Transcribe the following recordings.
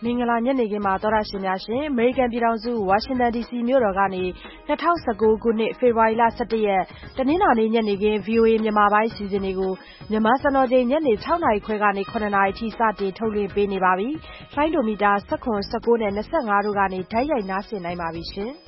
မင်္ဂလာညနေခင်းပါသောတာရှင်များရှင်အမေရိကန်ပြည်ထောင်စုဝါရှင်တန် DC မြို့တော်ကနေ2019ခုနှစ်ဖေဖော်ဝါရီလ17ရက်တနင်္လာနေ့ညနေခင်း VOA မြန်မာပိုင်းအစီအစဉ်တွေကိုမြန်မာစံတော်ချိန်ညနေ6နာရီခွဲကနေ9နာရီအထိစတင်ထုတ်လွှင့်ပေးနေပါပြီ။လိုင်းဒိုမီတာ19 19နဲ့25တို့ကနေဓာတ်ရိုက်နားဆင်နိုင်ပါပြီရှင်။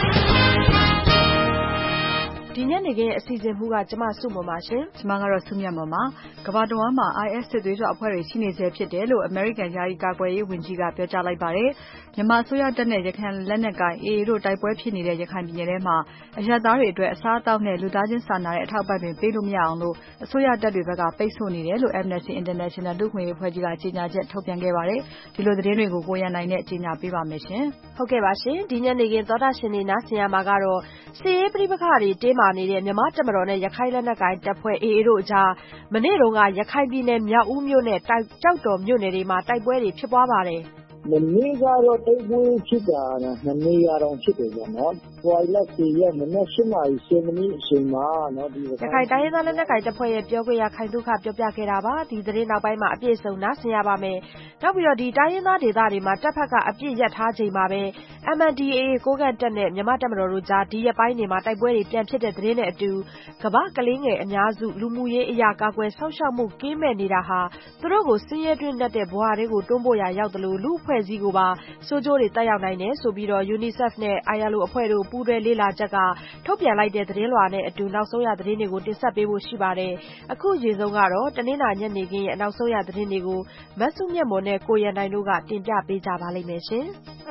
ဒီညနေခင်းအစီအစဉ်မှုကကျမစုမပါရှင်ကျမကတော့စုမြတ်မပါကဘာတဝမ်းမှာ IS စစ်သွေးကြွအဖွဲ့တွေရှိနေဆဲဖြစ်တယ်လို့ American ယာယီကာကွယ်ရေးဝန်ကြီးကပြောကြားလိုက်ပါတယ်မြန်မာအစိုးရတပ်နဲ့ရခိုင်လက်နက်ကိုင် AA တို့တိုက်ပွဲဖြစ်နေတဲ့ရခိုင်ပြည်နယ်ထဲမှာအရပ်သားတွေအတွက်အစားအသောက်နဲ့လူသားချင်းစာနာတဲ့အထောက်အပံ့တွေပေးလို့မရအောင်လို့အစိုးရတပ်တွေဘက်ကပိတ်ဆို့နေတယ်လို့ Amnesty International လူ့အခွင့်အရေးအဖွဲ့ကြီးကကြေညာချက်ထုတ်ပြန်ခဲ့ပါတယ်ဒီလိုသတင်းတွေကိုကိုရန်နိုင်နဲ့ကြေညာပေးပါမယ်ရှင်ဟုတ်ကဲ့ပါရှင်ဒီညနေခင်းသောတာရှင်တွေနားဆင်ရမှာကတော့စစ်ရေးပဋိပက္ခတွေတင်းမာနေတဲ့မြန်မာတပ်မတော်နဲ့ရခိုင်လက်နက်ကိုင်တပ်ဖွဲ့ AA တို့အကြားမနေ့တုန်းကရခိုင်ပြည်နယ်မြောက်ဦးမြို့နဲ့ကြောက်တော်မြို့နယ်တွေမှာတိုက်ပွဲတွေဖြစ်ပွားပါတယ်မနေ့ကတော့တိုက်ပွဲဖြစ်တာ2နေရာတောင်ဖြစ်တယ်ပေါ့နော်။ဟိုလ10ရက်မနေ့8နာရီ10မိနစ်အချိန်မှာနော်ဒီရခိုင်တိုင်းရင်းသားလက်နက်ကိုင်တပ်ဖွဲ့ရဲ့ပြောခွင့်ရခိုင်ဒုက္ခပြောပြခဲ့တာပါဒီသတင်းနောက်ပိုင်းမှာအပြည့်စုံနားဆင်ရပါမယ်။နောက်ပြီးတော့ဒီတိုင်းရင်းသားဒေသတွေမှာတပ်ဖက်ကအပြည့်ရပ်ထားချိန်မှာပဲ MNDAA ကိုးကန့်တပ်နဲ့မြန်မာတပ်မတော်တို့ကြားဒီရက်ပိုင်းတွေမှာတိုက်ပွဲတွေပြန်ဖြစ်တဲ့သတင်းနဲ့အတူကမ္ဘာကလေးငယ်အများစုလူမှုရေးအရာကာကွယ်ဆောက်ရှောက်မှုကင်းမဲ့နေတာဟာသူတို့ကိုစင်းရဲတွင်းတဲ့ဘဝတွေကိုတွန်းပို့ရာရောက်တယ်လို့လူအဖွဲ့အစည်းကိုပါဆိုးကျိုးတွေတက်ရောက်နိုင်တယ်ဆိုပြီးတော့ UNICEF နဲ့ ILO အဖွဲ့တို့ပူးတွဲလေ့လာချက်ကထုတ်ပြန်လိုက်တဲ့သတင်းလွှာနဲ့အတူနောက်ဆုံးရသတင်းတွေကိုတင်ဆက်ပေးဖို့ရှိပါတယ်အခုအရင်ဆုံးကတော့တနင်္လာညနေခင်းရဲ့နောက်ဆုံးရသတင်းတွေကိုမဆုမြတ်မွန်နဲ့ကိုရန်နိုင်တို့ကတင်ပြပေးကြပါလိမ့်မယ်ရှင်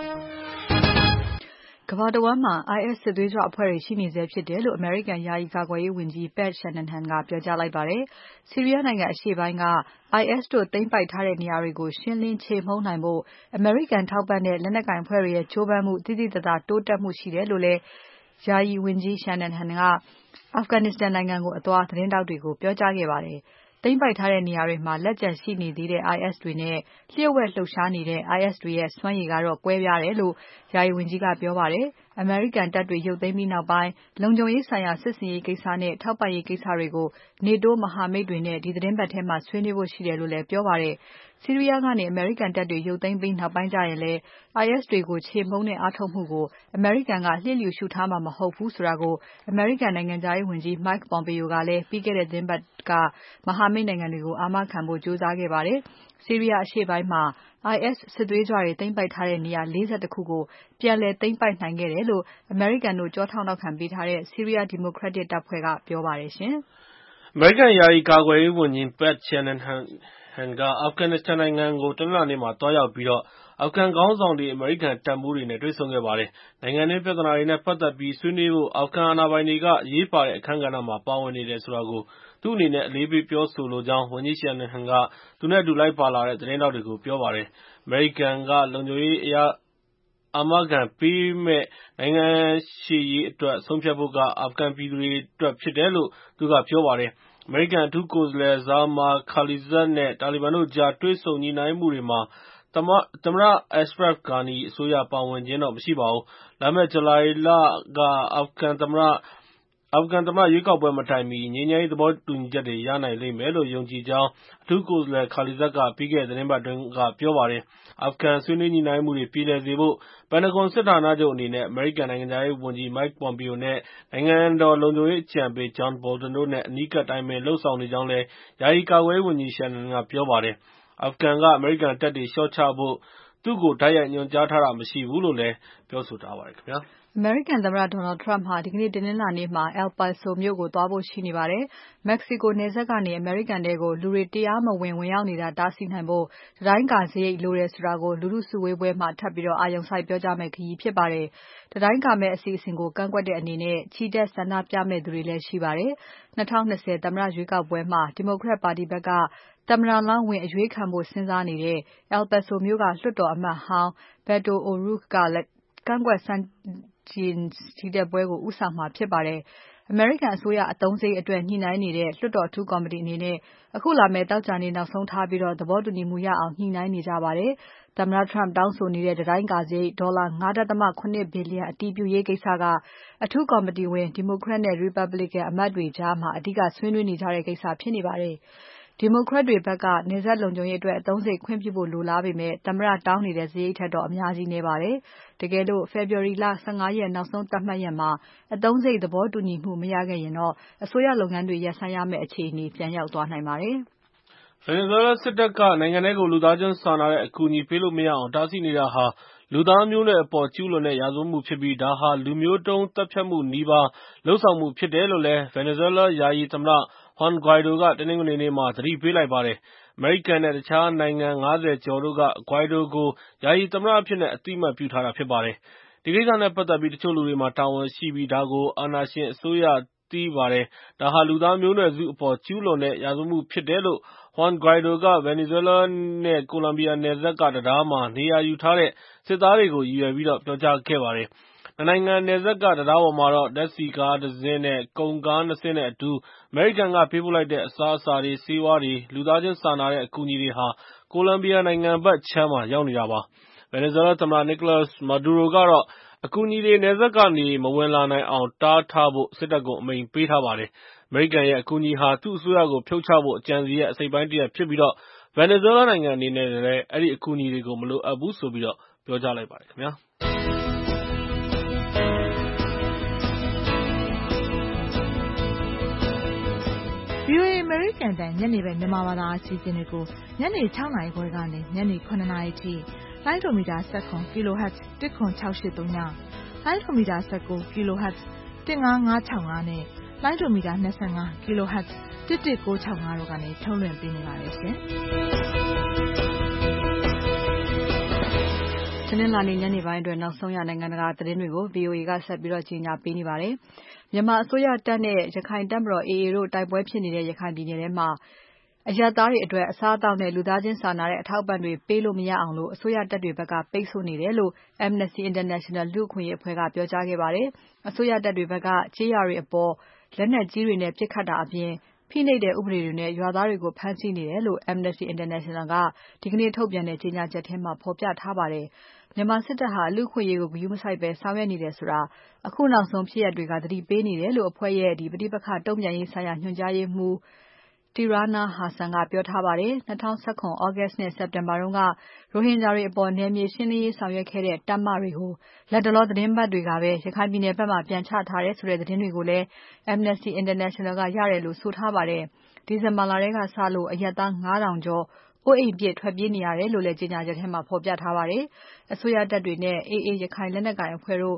ကမ္ဘာတဝမ်းမှာ IS စစ်သွေးကြွအဖွဲ့တွေရှိနေဆဲဖြစ်တယ်လို့ American ယာယီကာကွယ်ရေးဝန်ကြီး Pat Shanahan ကပြောကြားလိုက်ပါတယ်။ ဆီးရီးယားနိုင်ငံအရှေ့ပိုင်းက IS တို့သိမ်းပိုက်ထားတဲ့နေရာတွေကိုရှင်းလင်းချေမှုန်းနိုင်ဖို့ American ထောက်ပံ့တဲ့လက်နက်ကိုင်အဖွဲ့တွေရဲ့ကြိုးပမ်းမှုသိသိသာသာတိုးတက်မှုရှိတယ်လို့လည်းယာယီဝန်ကြီး Shanahan က Afghanistan နိုင်ငံကိုအသွားသတင်းထောက်တွေကိုပြောကြားခဲ့ပါတယ်။သိမ်းပိုက်ထားတဲ့နေရာတွေမှာလက်ကျန်ရှိနေသေးတဲ့ IS တွေနဲ့လျှို့ဝှက်လှုပ်ရှားနေတဲ့ IS တွေရဲ့စွမ်းရည်ကတော့ကွဲပြားတယ်လို့ယာယီဝန်ကြီးကပြောပါတယ်။ American တပ်တွေရုပ်သိမ်းပြီးနောက်ပိုင်းလုံခြုံရေးဆိုင်ရာစစ်ဆင်ရေးကိစ္စနဲ့ထောက်ပံ့ရေးကိစ္စတွေကို NATO မဟာမိတ်တွေနဲ့ဒီသတင်းပတ်ထဲမှာဆွေးနွေးဖို့ရှိတယ်လို့လည်းပြောပါတယ်။ဆီးရီးယားကနေ American တပ်တွေရုပ်သိမ်းပြီးနောက်ပိုင်းကျရင်လည်း IS တွေကိုချေမှုန်းတဲ့အားထုတ်မှုကို American ကလျစ်လျူရှုထားမှာမဟုတ်ဘူးဆိုတာကို American နိုင်ငံခြားရေးဝန်ကြီး Mike Pompeo ကလည်းပြီးခဲ့တဲ့သတင်းပတ်ကမဟာမိတ်နိုင်ငံတွေကိုအာမခံဖို့ကြိုးစားခဲ့ပါတယ်။ဆီးရီးယားအရှေ့ပိုင်းမှာ IS စစ်သွေးကြွတွေသိမ်းပိုက်ထားတဲ့နေရာ41ခုကိုပြန်လည်သိမ်းပိုက်နိုင်ခဲ့တယ်လို့ American တို့ကြောထောက်နောက်ခံပေးထားတဲ့ Syria Democratic တပ်ဖွဲ့ကပြောပါတယ်ရှင်။ American ယာယီကာကွယ်ရေးဝန်ကြီး Pat Shanahan က Afghanistan နိုင်ငံကိုတနင်္လာနေ့မှာသွားရောက်ပြီးအာဖဂန်ခေါင်းဆောင်တွေ အမေရိကန်တပ်မှူးတွေနဲ့တွေ့ဆုံခဲ့ပါတယ်။နိုင်ငံတွင်းပြဿနာတွေနဲ့ပတ်သက်ပြီးဆွေးနွေးဖို့အာဖဂန်အာဏာပိုင်တွေကအရေးပါတဲ့အခန်းကဏ္ဍမှာပါဝင်နေတယ်ဆိုတာကိုသူ့အနေနဲ့အလေးပေးပြောဆိုလိုကြောင်းဝန်ကြီး Shanahan ကသူနဲ့အတူလိုက်ပါလာတဲ့သတင်းထောက်တွေကိုပြောပါတယ်။ အမေရိကန်ကလုံခြုံရေးအရအာမခံပေးမယ့်နိုင်ငံရှေ့ရေးအတွက်ဆုံးဖြတ်ဖို့ကအာဖဂန်ပြည်သူတွေအတွက်ဖြစ်တယ်လို့သူကပြောပါတယ်။ အမေရိကန်အထူးကိုယ်စားလှယ် Zalmay Khalilzad နဲ့တာလီဘန်တို့ကြားတွေ့ဆုံညှိနှိုင်းမှုတွေမှာသမ္မတ Ashraf Ghani အစိုးရပါဝင်ခြင်းတော့မရှိပါဘူး။ လာမယ့်ဇူလိုင်လကအာဖဂန်သမ္မတရွေးကောက်ပွဲမတိုင်မီငြိမ်းချမ်းရေးသဘောတူညီချက်တွေရနိုင်လိမ့်မယ်လို့ယုံကြည်ကြောင်းအထူးကိုယ်စားလှယ် Khalilzad ကပြီးခဲ့တဲ့သီတင်းပတ်အတွင်းကပြောပါတယ်။ အာဖဂန်ဆွေးနွေးညှိနှိုင်းမှုတွေပြေလည်စေဖို့ ပန်တဂွန်စစ်ဌာနချုပ်အနေနဲ့ အမေရိကန်နိုင်ငံခြားရေးဝန်ကြီး Mike Pompeo နဲ့ နိုင်ငံတော်လုံခြုံရေးအကြံပေး John Bolton တို့နဲ့အနီးကပ်တိုင်ပင်လုပ်ဆောင်နေကြောင်းလည်းယာယီကာကွယ်ရေးဝန်ကြီး Shanahan ကပြောပါတယ်။ အာဖဂန်ကအမေရိကန်တပ်တွေလျှော့ချဖို့သူ့ကိုတိုက်ရိုက်ညွှန်ကြားထားတာမရှိဘူးလို့လည်းပြောဆိုထားပါတယ်ခင်ဗျာ။အမေရိကန်သမ္မတ Donald Trump ဟာဒီကနေ့တနင်္လာနေ့မှာ El Paso မြို့ကိုသွားဖို့ရှိနေပါတယ်။ Mexico နယ်စပ်ကနေအမေရိကန်ထဲကိုလူတွေတရားမဝင်ဝင်ရောက်နေတာတားဆီးနိုင်ဖို့တံတိုင်းကာစရိတ်လိုတယ်ဆိုတာကိုလူထုစုဝေးပွဲမှာထပ်ပြီးအာရုံစိုက်ပြောကြားမယ့်ခရီးဖြစ်ပါတယ်။တံတိုင်းကာမယ့်အစီအစဉ်ကိုကန့်ကွက်တဲ့အနေနဲ့ချီတက်ဆန္ဒပြမယ့်သူတွေလည်းရှိပါတယ်။2020သမ္မတရွေးကောက်ပွဲမှာ Democrat ပါတီဘက်ကသမ္မတလောင်းဝင်အရွေးခံဖို့စဉ်းစားနေတဲ့ El Paso မြို့ကလွှတ်တော်အမတ်ဟောင်း Beto O'Rourke ကကန့်ကွက်ဆန္ဒပြချီတက်ပွဲကိုဦးဆောင်မှာဖြစ်ပါတယ်။ အမေရိကန်အစိုးရအသုံးစရိတ်အတွက်ညှိနှိုင်းနေတဲ့လွှတ်တော်အထူးကော်မတီအနေနဲ့အခုလာမယ့်သောကြာနေ့နောက်ဆုံးထားပြီးသဘောတူညီမှုရအောင်ညှိနှိုင်းနေကြပါတယ်။သမ္မတ Trump တောင်းဆိုနေတဲ့တံတိုင်းကာစရိတ်ဒေါ်လာ ၅.၇ ဘီလျံအတည်ပြုရေးကိစ္စကအထူးကော်မတီဝင် Democrat နဲ့ Republican အမတ်တွေကြားအဓိကဆွေးနွေးနေကြတဲ့ကိစ္စဖြစ်နေပါတယ်။ Democrat တွေဘက်ကနယ်စပ်လုံခြုံရေးအတွက်အသုံးစရိတ်ခွင့်ပြုဖို့လိုလားပေမဲ့သမ္မတတောင်းနေတဲ့စရိတ်ထက်တော့အများကြီးနည်းပါတယ်။တကယ်လို့ February လ 15 ရက်နောက်ဆုံးသတ်မှတ်ရက်မှာအသုံးစရိတ်သဘောတူညီမှုမရခဲ့ရင်တော့အစိုးရလုပ်ငန်းတွေရပ်ဆိုင်းရမယ့်အခြေအနေပြန်ရောက်သွားနိုင်ပါတယ်။ Venezuela စစ်တပ်ကနိုင်ငံထဲကိုလူသားချင်းစာနာတဲ့အကူအညီပေးလို့မရအောင်တားဆီးနေတာဟာလူသားမျိုးနွယ်အပေါ်ကျူးလွန်တဲ့ရာဇဝတ်မှုဖြစ်ပြီးဒါဟာလူမျိုးတုန်းသတ်ဖြတ်မှုနီးပါးလုပ်ဆောင်မှုဖြစ်တယ်လို့လည်း Venezuela ယာယီသမ္မတ Juan Guaido ကတနင်္ဂနွေနေ့မှာသတိပေးလိုက်ပါတယ်။ အမေရိကန်နဲ့တခြားနိုင်ငံ 50 ကျော်တို့က Guaido ကိုယာယီသမ္မတအဖြစ်နဲ့အသိအမှတ်ပြုထားတာဖြစ်ပါတယ်။ ဒီကိစ္စနဲ့ပတ်သက်ပြီးတချို့လူတွေမှာတာဝန်ရှိပြီးဒါကိုအာဏာရှင်အစိုးရသိပါတယ်။ ဒါဟာလူသားမျိုးနွယ်စုအပေါ်ကျူးလွန်တဲ့ရာဇဝတ်မှုဖြစ်တယ်လို့ Juan Guaido က Venezuela နဲ့ Colombia နယ်စပ်ကတံတားမှာနေရာယူထားတဲ့စစ်သားတွေကိုရည်ရွယ်ပြီးပြောကြားခဲ့ပါတယ်။ နှစ်နိုင်ငံနယ်စပ်ကတံတားပေါ်မှာတော့ဓါတ်ဆီကားတစင်းနဲ့ကုန်ကား 2 စင်းနဲ့အတူအမေရိကန်ကပေးပို့လိုက်တဲ့အစားအစာတွေ၊ဆေးဝါးတွေ၊လူသားချင်းစာနာတဲ့အကူအညီတွေဟာ Colombia နိုင်ငံဘက်ခြမ်းမှာရောက်နေတာပါ။ Venezuela သမ္မတ Nicolas Maduro ကတော့အကူအညီတွေနယ်စပ်ကနေမဝင်လာနိုင်အောင်တားထားဖို့စစ်တပ်ကိုအမိန့်ပေးထားပါတယ်။ အမေရိကန်ရဲ့အကူအညီဟာသူ့အစိုးရကိုဖြုတ်ချဖို့အကြံအစည်ရဲ့အစိတ်အပိုင်းတရပ်ဖြစ်ပြီးVenezuela နိုင်ငံအနေနဲ့လည်းအဲဒီအကူအညီတွေကိုမလိုအပ်ဘူးဆိုပြီးပြောကြားလိုက်ပါတယ်ခင်ဗျာ။ VOA အမေရိကန်အသံညနေပိုင်းမြန်မာဘာသာအစီအစဉ်တွေကိုညနေ 6 နာရီခွဲကနေညနေ 9 နာရီထိလိုင်းဒိုမီတာ17 kHz 10683ညလိုင်းဒိုမီတာ19 kHz 15565နဲ့လိုင်းဒိုမီတာ25 kHz 11965တို့ကနေထုတ်လွှင့်ပေးနေပါတယ်ရှင်။တနင်္လာနေ့ညနေပိုင်းအတွက်နောက်ဆုံးရနိုင်ငံတကာသတင်းတွေကို VOA ကဆက်ပြီးကြီးညာပေးနေပါတယ်။မြန်မာအစိုးရတပ်နဲ့ရခိုင်တပ်မတော် AA တို့တိုက်ပွဲဖြစ်နေတဲ့ရခိုင်ပြည်နယ်ထဲမှာအရပ်သားတွေအတွက်အစားအသောက်နဲ့လူသားချင်းစာနာတဲ့အထောက်အပံ့တွေပေးလို့မရအောင်အစိုးရတပ်တွေဘက်ကပိတ်ဆို့နေတယ်လို့ Amnesty International လူ့အခွင့်အရေးအဖွဲ့ကပြောကြားခဲ့ပါတယ်။အစိုးရတပ်တွေဘက်ကကျေးရွာတွေအပေါ်လက်နက်ကြီးတွေနဲ့ပစ်ခတ်တာအပြင်ဖိနှိပ်တဲ့ဥပဒေတွေနဲ့ရွာသားတွေကိုဖမ်းဆီးနေတယ်လို့ Amnesty International ကဒီကနေ့ထုတ်ပြန်တဲ့ကြေညာချက်ထဲမှာဖော်ပြထားပါတယ်။မြန်မာစစ်တပ်ဟာလူ့အခွင့်အရေးကိုဂရုမစိုက်ဘဲဆောင်ရွက်နေတယ်ဆိုတာအခုနောက်ဆုံးဖြစ်ရပ်တွေကသတိပေးနေတယ်လို့အဖွဲ့ရဲ့ပဋိပက္ခတုံ့ပြန်ရေးဆိုင်ရာညွှန်ကြားရေးမှူးTirana Hassan ကပြောထားပါတယ်။2019 August နဲ့ September တုန်းကရိုဟင်ဂျာတွေအပေါ်နယ်မြေရှင်းလင်းရေးဆောင်ရွက်ခဲ့တဲ့တပ်မတွေကိုလတ်တလောသတင်းပတ်တွေကပဲရခိုင်ပြည်နယ်ဘက်မှာပြန်ချထားတယ်ဆိုတဲ့သတင်းတွေကိုလည်း Amnesty International ကရတယ်လို့ဆိုထားပါတယ်။ဒီဇင်ဘာလထဲကစလို့အရပ်သား 9000 ကျော်အိုးအိမ်ပြစ်ထွက်ပြေးနေရတယ်လို့လည်းကြေညာချက်ထဲမှာဖော်ပြထားပါတယ်။အစိုးရတပ်တွေနဲ့ AA ရခိုင်လက်နက်ကိုင်အဖွဲ့တို့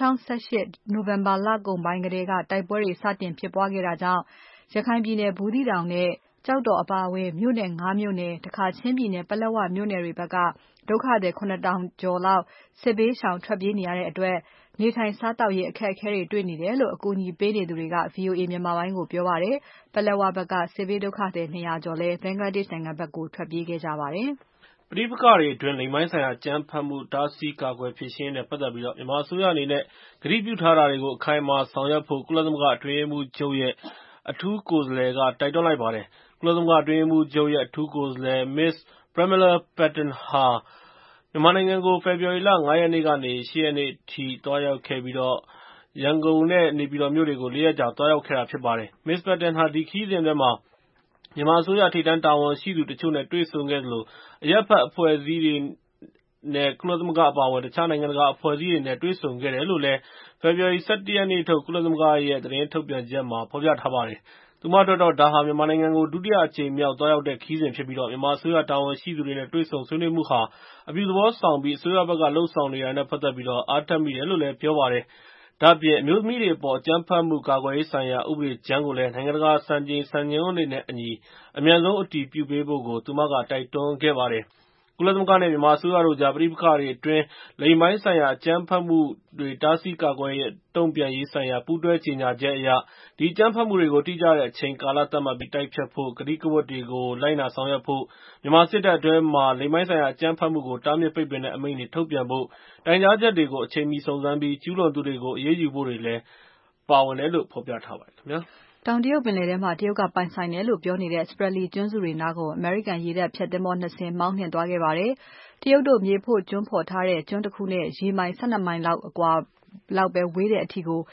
2018 နိုဝင်ဘာလကုန်ပိုင်းကတည်းကတိုက်ပွဲတွေစတင်ဖြစ်ပွားခဲ့တာကြောင့်ရခိုင်ပြည်နယ်ဘူးသီးတောင်နဲ့ကျောက်တော်အပါအဝင်မြို့နယ် 5 မြို့နယ်တခါချင်းပြည်နယ်ပလက်ဝမြို့နယ်တွေဘက်ကဒုက္ခသည် 7000 ကျော်လောက်စစ်ဘေးရှောင်ထွက်ပြေးနေရတဲ့အတွက်နေထိုင်စားသောက်ရေးအခက်အခဲတွေတွေ့နေတယ်လို့အကူအညီပေးနေသူတွေက VOA မြန်မာပိုင်းကိုပြောပါတယ်။ပလက်ဝဘက်ကစစ်ဘေးဒုက္ခသည် 200 ကျော်လည်း Bangladesh နိုင်ငံဘက်ကိုထွက်ပြေးခဲ့ကြပါတယ်။ပဋိပက္ခတွေအတွင်းလိင်ပိုင်းဆိုင်ရာအကြမ်းဖက်မှုတားဆီးကာကွယ်ဖြေရှင်းရေးနဲ့ပတ်သက်ပြီးမြန်မာအစိုးရအနေနဲ့ကတိပြုထားတာတွေကိုအခိုင်အမာဆောင်ရွက်ဖို့ကုလသမဂ္ဂအတွင်းရေးမှူးချုပ်ရဲ့အထူးကိုယ်စားလှယ်ကတိုက်တွန်းလိုက်ပါတယ်။ကုလသမဂ္ဂအတွင်းရေးမှူးချုပ်ရဲ့အထူးကိုယ်စားလှယ် Ms. Pramila Patten ဟာမြန်မာနိုင်ငံကို February လ 5 ရက်နေ့ကနေ 8 ရက်နေ့အထိသွားရောက်ခဲ့ပြီးရန်ကုန်နဲ့နေပြည်တော်မြို့တွေကို 4 ရက်ကြာသွားရောက်ခဲ့တာဖြစ်ပါတယ်။ Ms. Patten ဟာဒီခရီးစဉ်အတွင်းမြန်မာအစိုးရထိပ်တန်းတာဝန်ရှိသူတချို့နဲ့တွေ့ဆုံခဲ့သလိုအရပ်ဖက်အဖွဲ့အစည်းတွေနဲ့ကုလသမဂ္ဂအပါအဝင်တခြားနိုင်ငံတကာအဖွဲ့အစည်းတွေနဲ့တွေ့ဆုံခဲ့တယ်လို့လည်း February 17 ရက်နေ့ထုတ်ကုလသမဂ္ဂရဲ့သတင်းထုတ်ပြန်ချက်မှာဖော်ပြထားပါတယ်။သူမအတွက်တော့ဒါဟာမြန်မာနိုင်ငံကိုဒုတိယအကြိမ်မြောက်သွားရောက်တဲ့ခရီးစဉ်ဖြစ်ပြီးမြန်မာအစိုးရတာဝန်ရှိသူတွေနဲ့တွေ့ဆုံဆွေးနွေးမှုဟာအပြုသဘောဆောင်ပြီးအစိုးရဘက်ကလုပ်ဆောင်နေတာနဲ့ပတ်သက်ပြီးအားတက်မိတယ်လို့လည်းပြောပါတယ်။ဒါ့အပြင်အမျိုးသမီးတွေအပေါ်အကြမ်းဖက်မှုကာကွယ်ရေးဆိုင်ရာဥပဒေကြမ်းကိုလည်းနိုင်ငံတကာစံချိန်စံညွှန်းတွေနဲ့အညီအမြန်ဆုံးအတည်ပြုပေးဖို့သူမကတိုက်တွန်းခဲ့ပါတယ်။ကုလသမဂ္ဂနဲ့မြန်မာအစိုးရတို့ကြားပဋိပက္ခတွေအတွင်းလိင်ပိုင်းဆိုင်ရာအကြမ်းဖက်မှုတွေတားဆီးကာကွယ်တုံ့ပြန်ရေးဆိုင်ရာပူးတွဲကြေညာချက်အရဒီအကြမ်းဖက်မှုတွေကိုတိကျတဲ့အချိန်ကာလသတ်မှတ်ပြီးတိုက်ဖျက်ဖို့ကတိကဝတ်တွေကိုလိုက်နာဆောင်ရွက်ဖို့မြန်မာစစ်တပ်အတွင်းမှာလိင်ပိုင်းဆိုင်ရာအကြမ်းဖက်မှုကိုတားမြစ်ပိတ်ပင်တဲ့အမိန့်တွေထုတ်ပြန်ဖို့တိုင်ကြားချက်တွေကိုအချိန်မီစုံစမ်းပြီးကျူးလွန်သူတွေကိုအရေးယူဖို့တွေလည်းပါဝင်တယ်လို့ဖော်ပြထားပါတယ်ခင်ဗျာ။တောင်တရုတ်ပင်လယ်ထဲမှာတရုတ်ကပိုင်ဆိုင်တယ်လို့ပြောနေတဲ့ Spratly ကျွန်းစုတွေနားကိုအမေရိကန်ရေတပ်ဖျက်သင်္ဘော 2 စင်းမောင်းနှင်သွားခဲ့ပါတယ်။တရုတ်တို့မြေဖို့ကျွန်းဖော်ထားတဲ့ကျွန်းတခုနဲ့ရေမိုင် 12 မိုင်လောက်အကွာလောက်ပဲဝေးတဲ့အထိကို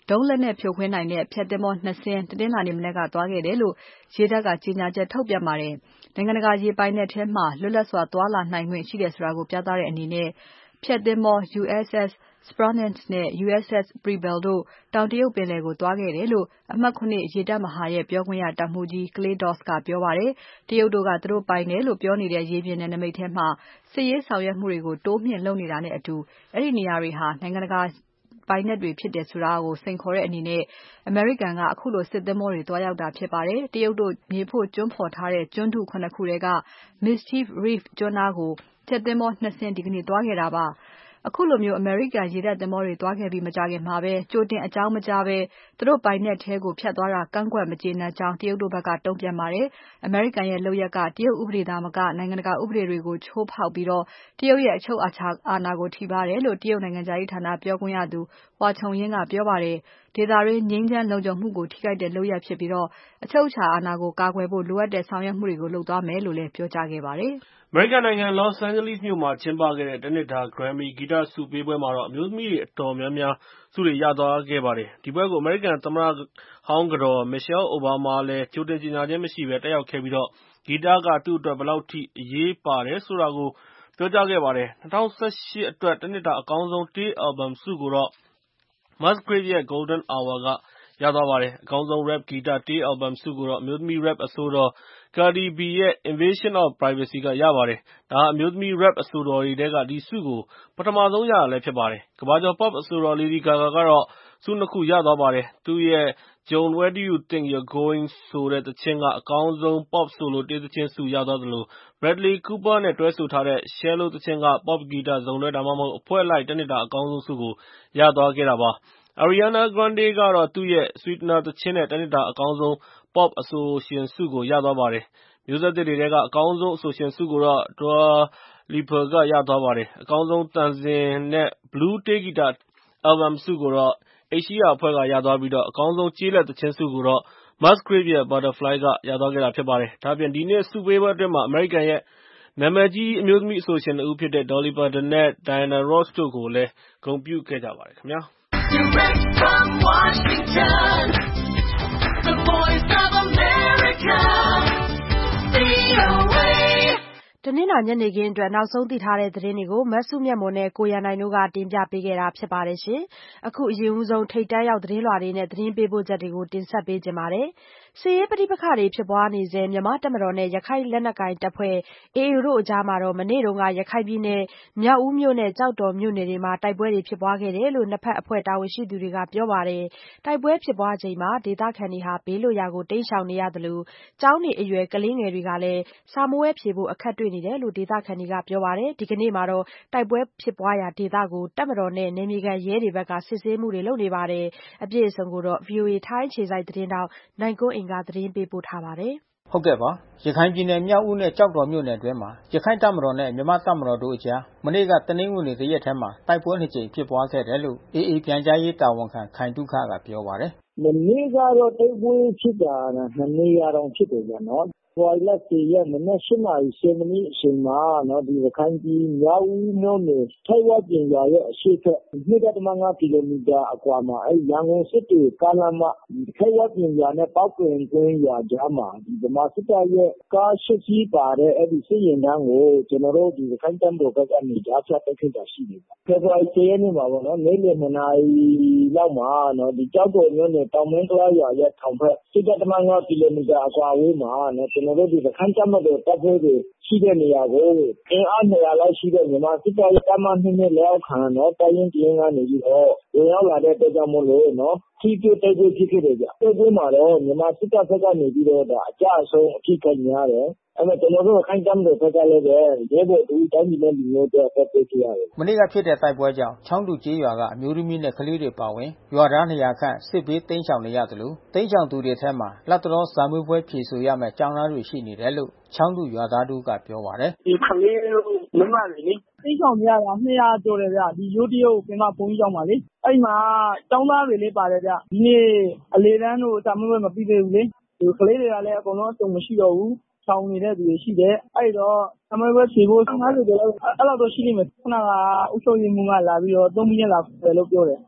ဒုံးလက်နက်ဖြိုခွင်းနိုင်တဲ့ဖျက်သင်္ဘော2 စင်းတနင်္လာနေ့မနက်ကသွားခဲ့တယ်လို့ရေတပ်ကကြေညာချက်ထုတ်ပြန်ပါတယ်။နိုင်ငံတကာရေပိုင်နက်ထဲမှာလွတ်လပ်စွာသွားလာနိုင်ခွင့်ရှိတယ်ဆိုတာကိုပြသတဲ့အနေနဲ့ဖျက်သင်္ဘော USS Spearmint နဲ့ USS Preble တို့တောင်တရုတ်ပင်လယ်ကိုသွားခဲ့တယ်လို့အမှတ် 7 ရေတပ်မဟာရဲ့ပြောခွင့်ရတပ်မှူးကြီး Clay Doss ကပြောပါတယ်။တရုတ်တို့ကသူတို့ပိုင်တယ်လို့ပြောနေတဲ့ရေပြင်နယ်နိမိတ်ထဲမှာစစ်ရေးဆောင်ရွက်မှုတွေကိုတိုးမြှင့်လုပ်နေတာနဲ့အတူအဲ့ဒီနေရာတွေဟာနိုင်ငံတကာပိုင်နက်တွေဖြစ်တယ်ဆိုတာကိုစိန်ခေါ်တဲ့အနေနဲ့အမေရိကန်ကအခုလိုစစ်သင်္ဘောတွေတွားရောက်တာဖြစ်ပါတယ်။တရုတ်တို့မြေဖို့ကျွန်းဖော်ထားတဲ့ကျွန်းထု 7 ခုထဲက Mischief Reef ကျွန်းနားကိုဖျက်သင်္ဘော2 စင်းဒီကနေ့တွားခဲ့တာပါ။အခုလိုမျိုးအမေရိကန်ရေတပ်သင်္ဘောတွေတွားခဲ့ပြီးမကြာခင်မှာပဲကြိုတင်အကြောင်းမကြားပဲသူတို့ပိုင်နက်ထဲကိုဖြတ်သွားတာကန့်ကွက်မကျေနပ်ကြောင်းတရုတ်တို့ဘက်ကတုံ့ပြန်ပါတယ်။အမေရိကန်ရဲ့လုပ်ရပ်ကတရုတ်ဥပဒေသားမကနိုင်ငံတကာဥပဒေတွေကိုချိုးဖောက်ပြီးတရုတ်ရဲ့အချုပ်အာဏာကိုထိပါးတယ်လို့တရုတ်နိုင်ငံခြားရေးဌာနပြောခွင့်ရသူ Hua Chunying ကပြောပါတယ်။ဒေသတွင်းငြိမ်းချမ်းလုံခြုံမှုကိုထိခိုက်တဲ့လုပ်ရပ်ဖြစ်ပြီးအချုပ်အခြာအာဏာကိုကာကွယ်ဖို့လိုအပ်တဲ့ဆောင်ရွက်မှုတွေကိုလုပ်သွားမယ်လို့လည်းပြောကြားခဲ့ပါတယ်။အမေရိကန်နိုင်ငံ Los Angeles မြို့မှာကျင်းပခဲ့တဲ့တနှစ်တာ Grammy ဂီတဆုပေးပွဲမှာအမျိုးသမီးတွေအတော်များများဆုတွေရသွားခဲ့ပါတယ်။ဒီပွဲကိုအမေရိကန်သမ္မတဟောင်းကတော် Michelle Obama လည်းကြိုတင်ကြေညာခြင်းမရှိဘဲတက်ရောက်ခဲ့ပြီးဂီတကသူ့အတွက်ဘယ်လောက်ထိအရေးပါတယ်ဆိုတာကိုပြောကြားခဲ့ပါတယ်။2018 အတွက်တနှစ်တာအကောင်းဆုံး တေး Album ဆုကိုတော့ Musgrave ရဲ့ Golden Hour ကရသွားပါတယ်။အကောင်းဆုံး Rap ဂီတတေး Album ဆုကိုတော့အမျိုးသမီး Rap အဆိုတော် Cardi B ရဲ့ Invasion of Privacy ကရပါတယ်။ဒါဟာအမျိုးသမီး Rap အဆိုတော်တွေထဲကဒီဆုကိုပထမဆုံးရတာလည်းဖြစ်ပါတယ်။ကမ္ဘာကျော် Pop အဆိုတော် Lady Gaga ကတော့ဆု 2 ခုရသွားပါတယ်။သူ့ရဲ့ Joan Where Do You Think You're Going ဆိုတဲ့သီချင်းကအကောင်းဆုံး Pop Solo တေးသီချင်းဆုရသွားသလို Bradley Cooper နဲ့တွဲဆိုထားတဲ့ Shallow သီချင်းက Pop ဂီတစုံတွဲဒါမှမဟုတ်အဖွဲ့လိုက်တနှစ်တာအကောင်းဆုံးဆုကိုရသွားခဲ့တာပါ။ Ariana Grande ကတော့သူ့ရဲ့ Sweetener သီချင်းနဲ့တနှစ်တာအကောင်းဆုံး Pop အဆိုရှင်ဆုကိုရသွားပါတယ်။မျိုးဆက်သစ်တွေထဲကအကောင်းဆုံးအဆိုရှင်ဆုကိုတော့ Dua Lipa ကရသွားပါတယ်။အကောင်းဆုံးသံစဉ်နဲ့ Blue တေးဂီတ Album ဆုကိုတော့ H.E.R အဖွဲ့ကရသွားပြီးအကောင်းဆုံးကျေးလက်သီချင်းဆုကိုတော့ Musgrave ရဲ့ Butterfly ကရသွားခဲ့တာဖြစ်ပါတယ်။ဒါ့အပြင်ဒီနှစ်ဆုပေးပွဲအတွင်းအမေရိကန်ရဲ့နာမည်ကြီးအမျိုးသမီးအဆိုရှင် 2 ဦးဖြစ်တဲ့ Dolly Parton နဲ့ Diana Ross တို့ကိုလည်းဂုဏ်ပြုခဲ့ကြပါတယ်ခင်ဗျာ။ Direct from Washington, the voice of America, VOA. တနင်္လာညနေခင်းအတွက်နောက်ဆုံးသိထားတဲ့သတင်းတွေကိုမဆုမြတ်မွန်နဲ့ကိုရန်နိုင်တို့ကတင်ပြပေးခဲ့တာဖြစ်ပါတယ်။အခုအရင်ဦးဆုံးထိပ်တန်းရောက်သတင်းလွှာတွေနဲ့သတင်းပေးပို့ချက်တွေကိုတင်ဆက်ပေးကြပါမယ်။စစ်ရေးပဋိပက္ခတွေဖြစ်ပွားနေဆဲမြန်မာတပ်မတော်နဲ့ရခိုင်လက်နက်ကိုင်တပ်ဖွဲ့ AA တို့အကြားမနေ့ကရခိုင်ပြည်နယ်မြောက်ဦးမြို့နဲ့ကျောက်တော်မြို့နယ်တွေမှာတိုက်ပွဲတွေဖြစ်ပွားခဲ့တယ်လို့နှစ်ဖက်အဖွဲ့တာဝန်ရှိသူတွေကပြောပါတယ်။တိုက်ပွဲဖြစ်ပွားချိန်မှာဒေသခံတွေဘေးလွတ်ရာကိုတိမ်းရှောင်နေရသလိုကျောင်းနေအရွယ်ကလေးငယ်တွေကလည်းစာမေးပွဲဖြေဖို့အခက်တွေ့နေတယ်လို့ဒေသခံတွေကပြောပါတယ်။ဒီကနေ့မှာတိုက်ပွဲဖြစ်ပွားရာဒေသကိုတပ်မတော်နဲ့နယ်မြေခံရဲတွေဘက်ကစစ်ဆေးမှုတွေလုပ်နေပါတယ်။အပြည့်အစုံကိုတော့ VOA ထိုင်းအခြေစိုက်သတင်းတောက်နိုင်ကွန်းအိန်ကသတင်းပေးပို့ထားပါတယ်။ဟုတ်ကဲ့ပါရခိုင်ပြည်နယ်မြောက်ဦးနဲ့ကျောက်တော်မြို့နယ်အတွင်းမှာရခိုင်တပ်မတော်နဲ့မြန်မာ့တပ်မတော်တို့အကြားမနေ့ကတနင်္ဂနွေနေ့တရက်ထဲမှာတိုက်ပွဲ2ကြိမ်ဖြစ်ပွားခဲ့တယ်လို့ AA ပြန်ကြားရေးတာဝန်ခံခိုင်သုခကပြောပါတယ်မနေ့ကတော့တိုက်ပွဲဖြစ်တာ2နေရာတောင်ဖြစ်တယ်ဗျာနော်ဖေဖော်ဝါရီလ10ရက်မနက်8:10မိနစ်အချိန်မှာဒီရခိုင်ပြည်မြောက်ဦးမြို့နယ်ထိုက်ဝပြင်ရွာရဲ့အရှေ့ဘက် 2.5 ကီလိုမီတာအကွာမှာရန်ကုန်စစ်တွေကားလမ်းမထိုက်ဝပြင်ရွာနဲ့ပောက်ကွင်ကွင်းရွာကြားမှာဗမာစစ်တပ်ရဲ့ကား8စီးပါတဲ့အဲဒီစစ်ရင်တန်းကိုကျွန်တော်တို့ရခိုင်တပ်မတော်ဘက်ကနေကြားဖြတ်တိုက်ခိုက်တာရှိတယ်ဖေဖော်ဝါရီ10ရက်နေ့မှာပေါ့နော်နေ့လယ်2နာရီလောက်မှာကျောက်တော်မြို့နယ်တောင်မင်းကုလားရွာရဲ့ထောင်ဘက် 1.5 ကီလိုမီတာအကွာအဝေးမှာကျွန်တော်တို့ရခိုင်တပ်မတော်တပ်ဖွဲ့တွေရှိတဲ့နေရာကိုအင်အား200လောက်ရှိတဲ့မြန်မာစစ်တပ်ရဲ့တပ်မ2နဲ့လက်အောက်ခံတပ်ရင်းတရင်းကနေပြီးတော့ဝင်ရောက်လာတဲ့အတွက်ကြောင့်မို့လို့ထိတွေ့တိုက်ပွဲဖြစ်ခဲ့တယ်ဗျတိုက်ပွဲမှာတော့မြန်မာစစ်တပ်ဘက်ကနေပြီးတော့အကြအဆုံးအဖြစ်ခိုင်များတယ်ကျွန်တော်တို့ခိုင်တမ်းတဲ့ဘက်ကလည်းရဲဘော်တူတိုင်းပြည်နဲ့လူမျိုးတွေဆက်သွယ်ကြရတယ်မနေ့ကဖြစ်တဲ့တိုက်ပွဲကြောင့်ချောင်းတူကျေးရွာကအမျိုးသမီးနဲ့ကလေးတွေပါဝင်ရွာသား200ခန့်စစ်ဘေးတိမ်းရှောင်နေရသလိုတိမ်းရှောင်သူတွေထဲမှာလတ်တလောစာမေးပွဲဖြေဆိုရမယ့်ကျောင်းသားတွေရှိနေတယ်လို့ချောင်းတူရွာသားတို့ကပြောပါတယ်ဒီကလေးတို့မမတွေလေတိမ်းရှောင်နေရတာ200ကျော်တယ်ဗျဒီရိုးတရုတ်ပင်မဘုန်းကြီးကျောင်းပါလေအဲ့မှာကျောင်းသားတွေလေးပါတယ်ဗျဒီနေ့အလေတန်းတို့စာမေးပွဲမပြီးသေးဘူးလေဒီကလေးတွေကလည်းအကုန်လုံးအစုံမရှိတော့ဘူးဆောင်နေတဲ့သူတွေရှိတယ်အဲ့တော့စာမေးပွဲဖြေဖို့50ကျော်လောက်အဲ့လောက်တော့ရှိလိမ့်မယ်ခုနကအုပ်ချုပ်ရေးမှူးကလာပြီးတော့3မိနစ်လာတယ်လို့ပြောတယ်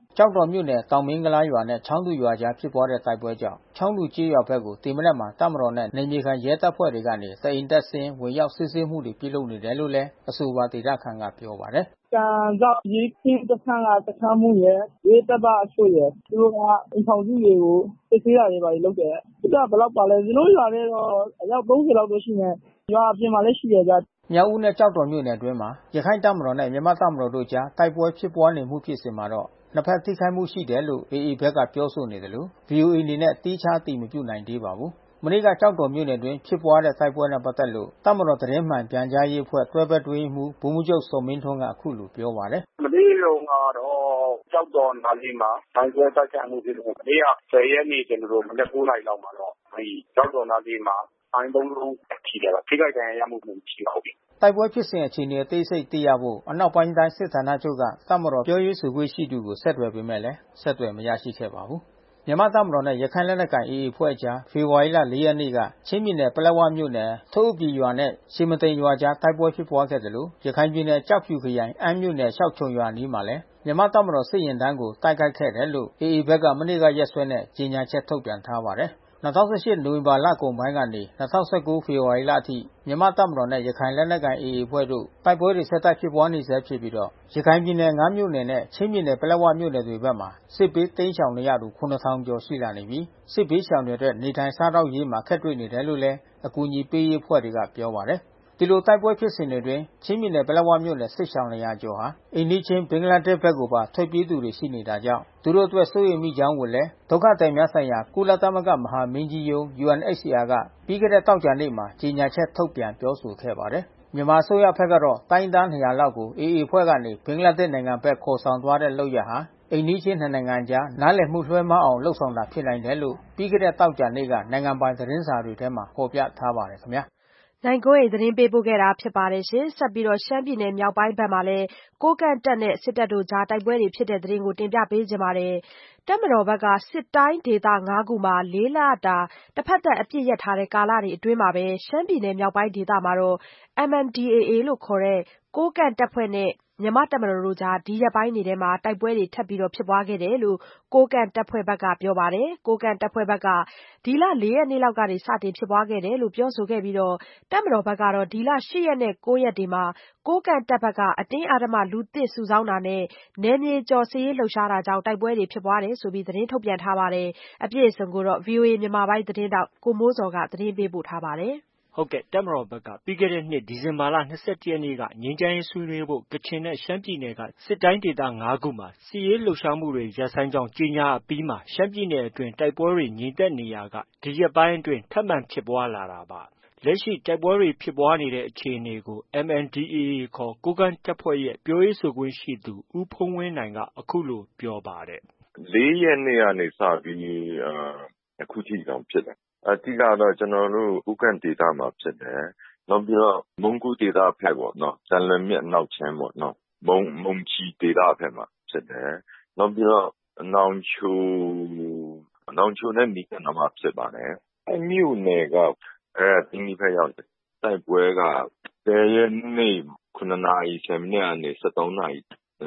ကျောက်တော်မြို့နယ်တောင်မင်းကုလားရွာနဲ့ချောင်းတူရွာကြားဖြစ်ပွားတဲ့တိုက်ပွဲကြောင့်ချောင်းတူကျေးရွာဘက်ကိုဒီမနက်မှာတပ်မတော်နဲ့နယ်မြေခံရဲတပ်ဖွဲ့တွေကနေတအိမ်တက်ဆင်းဝင်ရောက်စစ်ဆေးမှုတွေပြုလုပ်နေတယ်လို့လည်းအဆိုပါဒေသခံကပြောပါတယ်။ကန်စောက်ရေးခင်းတစ်ခန်းကတခန်းမှုရဲ့ရဲတပ်သားအချို့ရဲ့သူတို့ကအင်ဆောင်စုတွေကိုစစ်ဆေးတာတွေပါလုပ်တယ်။သူကဘယ်လောက်ပါလဲကျွန်တော်ရွာထဲတော့အယောက်30လောက်တော့ရှိနေ။ရွာအပြင်မှာလည်းရှိတယ်ဗျ။မြောက်ဦးနဲ့ကျောက်တော်မြို့နယ်အတွင်းမှာရခိုင်တပ်မတော်နဲ့မြန်မာတပ်မတော်တို့ကြားတိုက်ပွဲဖြစ်ပွားနေမှုဖြစ်စဉ်မှာတော့နှစ်ဖက်ထိခိုက်မှုရှိတယ်လို့ AA ဘက်ကပြောဆိုနေတယ်လို့ VOA အနေနဲ့တီးခြားအတည်မပြုနိုင်သေးပါဘူး။မနေ့ကကျောက်တော်မြို့နယ်အတွင်းဖြစ်ပွားတဲ့တိုက်ပွဲနဲ့ပတ်သက်လို့တပ်မတော်သတင်းမှန်ပြန်ကြားရေးအဖွဲ့တွဲဘက်တွဲရေးမှူးဗိုလ်မှူးချုပ်စောမင်းထွန်းကအခုလိုပြောပါတယ်။မနေ့ကတော့ကျောက်တော်နားလေးမှာတိုက်ပွဲတိုက်ခိုက်မှုဖြစ်တယ်။မနေ့က10ရက်နေ့ကျွန်တော်တို့မနက်9:00နာရီလောက်မှာတော့ကျောက်တော်နားလေးမှာအိုင်း3လုံးထိတယ်။ထိခိုက်ဒဏ်ရာရမှုမရှိပါဘူး။တိုက်ပွဲဖြစ်စဉ်အခြေအနေအသေးစိတ်သိရဖို့အနောက်ပိုင်းတိုင်းစစ်ဌာနချုပ်ကတပ်မတော်ပြောရေးဆိုခွင့်ရှိသူကိုဆက်သွယ်ပေမဲ့ဆက်သွယ်မရရှိခဲ့ပါဘူး။မြန်မာတပ်မတော်နဲ့ရခိုင်လက်နက်ကိုင် AA အဖွဲ့ကြားဖေဖော်ဝါရီလ4ရက်နေ့ကချင်းပြည်နယ်ပလက်ဝမြို့နယ်ထိုးအပြည်ရွာနဲ့ရှီမသိန်ရွာကြားတိုက်ပွဲဖြစ်ပွားခဲ့တယ်လို့ရခိုင်ပြည်နယ်ကျောက်ဖြူခရိုင်အမ်းမြို့နယ်ရှောက်ချုံရွာအနီးမှာလည်းမြန်မာတပ်မတော်စစ်ရင်တန်းကိုတိုက်ခိုက်ခဲ့တယ်လို့ AA ဘက်ကမနေ့ကရက်စွဲနဲ့ကြေညာချက်ထုတ်ပြန်ထားပါတယ်။2018နိုဝင်ဘာလကုန်ပိုင်းကနေ2019ဖေဖော်ဝါရီလအထိမြန်မာတပ်မတော်နဲ့ရခိုင်လက်နက်ကိုင် AA အဖွဲ့တို့တိုက်ပွဲတွေဆက်တိုက်ဖြစ်ပွားနေဆဲဖြစ်ပြီးတော့ရခိုင်ပြည်နယ်5မြို့နယ်နဲ့ချင်းပြည်နယ်ပလက်ဝမြို့နယ်တွေဘက်မှာစစ်ဘေးတိမ်းရှောင်နေရသူ9000ကျော်ရှိလာနေပြီးစစ်ဘေးရှောင်တွေအတွက်နေထိုင်စားသောက်ရေးမှာခက်တွေ့နေတယ်လို့လည်းအကူအညီပေးရေးအဖွဲ့တွေကပြောပါတယ်ဒီလိုတိုက်ပွဲဖြစ်စဉ်တွေအတွင်းချင်းပြည်နယ်ပလက်ဝမြို့နယ်စစ်ရှောင်200ကျော်ဟာအိန္ဒိချင်းဘင်္ဂလားဒေ့ရှ်ဘက်ကိုပါထွက်ပြေးသူတွေရှိနေတာကြောင့်သူတို့အတွက်စိုးရိမ်မိကြောင်းကိုလည်းဒုက္ခသည်များဆိုင်ရာကုလသမဂ္ဂမဟာမင်းကြီးရုံး UNHCR ကပြီးခဲ့တဲ့သောကြာနေ့မှာကြေညာချက်ထုတ်ပြန်ပြောဆိုခဲ့ပါတယ်။မြန်မာအစိုးရဘက်ကတော့တိုင်းသား200လောက်ကို AA အဖွဲ့ကနေဘင်္ဂလားဒေ့ရှ်နိုင်ငံဘက်ခေါ်ဆောင်သွားတဲ့လုပ်ရဟာအိန္ဒိချင်းနှစ်နိုင်ငံကြားနားလည်မှုလွှဲမှားအောင်လှုံ့ဆော်တာဖြစ်နိုင်တယ်လို့ပြီးခဲ့တဲ့သောကြာနေ့ကနိုင်ငံပိုင်သတင်းစာတွေထဲမှာဖော်ပြထားပါတယ်ခင်ဗျာ။နိုင်ကွန်း၏သတင်းပေးပို့ခဲ့တာဖြစ်ပါတယ်ရှင်။ဆက်ပြီးတော့ရှမ်းပြည်နယ်မြောက်ပိုင်းဘက်မှာလည်းကိုးကန့်တပ်နဲ့စစ်တပ်တို့ကြားတိုက်ပွဲတွေဖြစ်တဲ့သတင်းကိုတင်ပြပေးကြပါမယ်။တပ်မတော်ဘက်ကစစ်တိုင်းဒေသ9ခုမှာ4လတာတစ်ဖက်သက်အပစ်ရပ်ထားတဲ့ကာလတွေအတွင်းမှာပဲရှမ်းပြည်နယ်မြောက်ပိုင်းဒေသမှာတော့ MNDAA လို့ခေါ်တဲ့ကိုးကန့်တပ်ဖွဲ့နဲ့မြန်မာ့တပ်မတော်တို့ကြားဒီရက်ပိုင်းတွေထဲမှာတိုက်ပွဲတွေထပ်ပြီးဖြစ်ပွားခဲ့တယ်လို့ကိုးကန့်တပ်ဖွဲ့ဘက်ကပြောပါတယ်။ကိုးကန့်တပ်ဖွဲ့ဘက်ကဒီလ4ရက်နေ့လောက်ကစတင်ဖြစ်ပွားခဲ့တယ်လို့ပြောဆိုခဲ့ပြီးတပ်မတော်ဘက်ကတော့ဒီလ8ရက်နဲ့9ရက်တွေမှာကိုးကန့်တပ်ဘက်ကအတင်းအဓမ္မလူသစ်စုဆောင်းတာနဲ့နယ်မြေကျော်စစ်ရေးလှုပ်ရှားတာကြောင့်တိုက်ပွဲတွေဖြစ်ပွားတယ်ဆိုပြီးသတင်းထုတ်ပြန်ထားပါတယ်။အပြည့်အစုံကိုတော့ VOA မြန်မာပိုင်းသတင်းတောက်ကိုမိုးစော်ကသတင်းပေးပို့ထားပါတယ်။ဟုတ်ကဲ့တပ်မတော်ဘက်ကပြီးခဲ့တဲ့နှစ်ဒီဇင်ဘာလ21ရက်နေ့ကငြိမ်းချမ်းရေးဆွေးနွေးဖို့ကချင်နဲ့ရှမ်းပြည်နယ်ကစစ်တိုင်းဒေသ9ခုမှာစစ်ရေးလှုပ်ရှားမှုတွေရပ်ဆိုင်းကြောင်းကြေညာအပြီးမှာရှမ်းပြည်နယ်အတွင်းတိုက်ပွဲတွေငြိမ်သက်နေရာကဒီရက်ပိုင်းအတွင်းထပ်မံဖြစ်ပွားလာတာပါ။လက်ရှိတိုက်ပွဲတွေဖြစ်ပွားနေတဲ့အခြေအနေကို MNDAA ခေါ်ကိုးကန့်တပ်ဖွဲ့ရဲ့ပြောရေးဆိုခွင့်ရှိသူဦးဖုန်းဝင်းနိုင်ကအခုလိုပြောပါတယ်။4ရက်နေ့ကနေစပြီးအခုထိတောင်ဖြစ်တယ်။အဓိကတော့ကျွန်တော်တို့ဥက္ကန့်ဒေသမှာဖြစ်တယ်။နောက်ပြီးတော့မုံကူဒေသဖက်ပေါ့နော်။တန်လွင်မြစ်နောက်ချင်းပေါ့နော်။မုံချီဒေသဖက်မှာဖြစ်တယ်။နောက်ပြီးတော့နောင်ချိုနဲ့နီးကပ်နားမှာဖြစ်ပါတယ်။အဲ့မြို့နယ်ကတင်းကြီးဖက်ရောက်တယ်။တိုက်ပွဲက10ရက်နေ့9နာရီ10မိနစ်ကနေ13နာရီ